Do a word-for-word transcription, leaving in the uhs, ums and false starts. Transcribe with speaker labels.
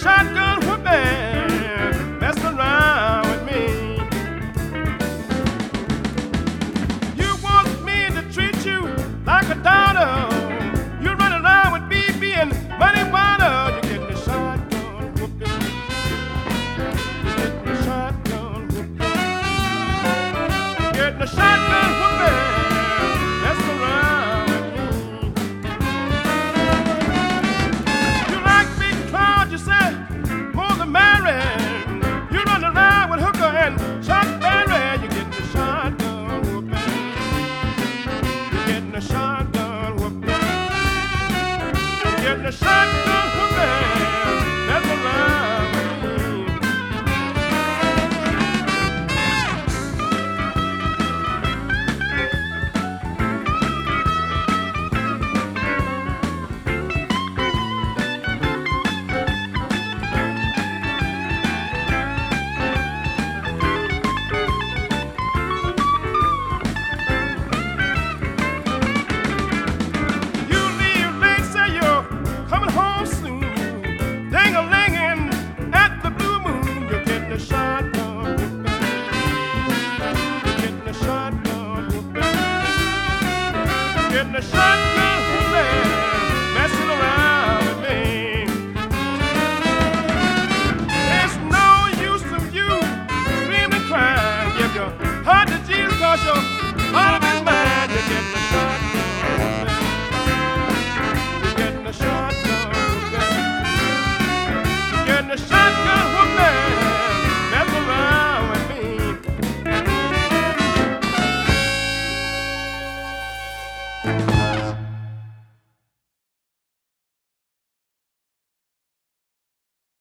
Speaker 1: shotgun whooping, mess around with me. You want me to treat you like a daughter. You run around with B B and money water. You're getting a shotgun whooping. You're getting a shotgun whooping. You're getting a shotgun whooping, mess around with me. You like big crowd, you say, more than married. You run around with Hooker and Chuck Berry. You're getting a shotgun whooping. You're getting a shotgun whooping. You're getting a shotgun whooping. That's around with me. You leave late, say you're coming home soon. Ding-a-linging at the blue moon. You're getting a shotgun whooping. You're getting a shotgun whooping. You're getting a shotgun